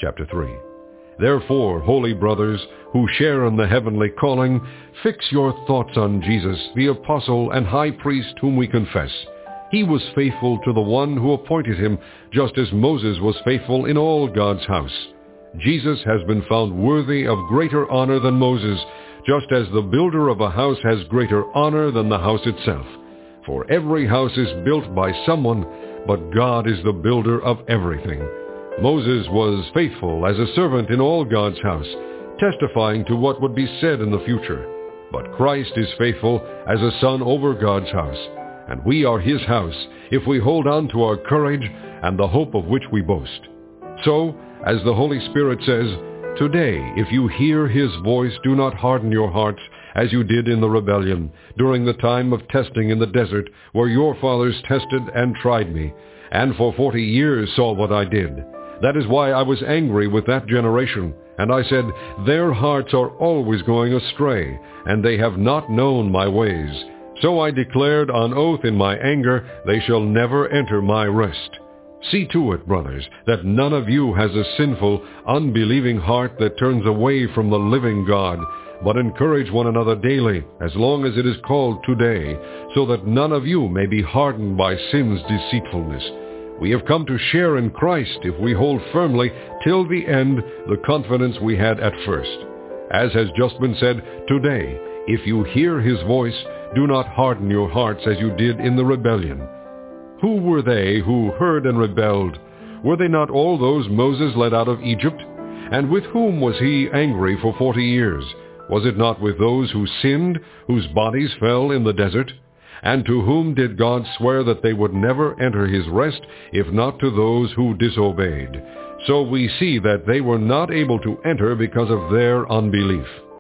Chapter 3. Therefore, holy brothers, who share in the heavenly calling, fix your thoughts on Jesus, the apostle and high priest whom we confess. He was faithful to the one who appointed him, just as Moses was faithful in all God's house. Jesus has been found worthy of greater honor than Moses, just as the builder of a house has greater honor than the house itself. For every house is built by someone, but God is the builder of everything. Moses was faithful as a servant in all God's house, testifying to what would be said in the future. But Christ is faithful as a son over God's house, and we are his house if we hold on to our courage and the hope of which we boast. So, as the Holy Spirit says, "Today, if you hear his voice, do not harden your hearts as you did in the rebellion, during the time of testing in the desert, where your fathers tested and tried me, and for 40 years saw what I did. That is why I was angry with that generation, and I said, their hearts are always going astray, and they have not known my ways. So I declared on oath in my anger, they shall never enter my rest. See to it, brothers, that none of you has a sinful, unbelieving heart that turns away from the living God, but encourage one another daily, as long as it is called today, so that none of you may be hardened by sin's deceitfulness. We have come to share in Christ if we hold firmly till the end the confidence we had at first. As has just been said, today, if you hear his voice, do not harden your hearts as you did in the rebellion. Who were they who heard and rebelled? Were they not all those Moses led out of Egypt? And with whom was he angry for 40 years? Was it not with those who sinned, whose bodies fell in the desert? And to whom did God swear that they would never enter his rest, if not to those who disobeyed? So we see that they were not able to enter because of their unbelief.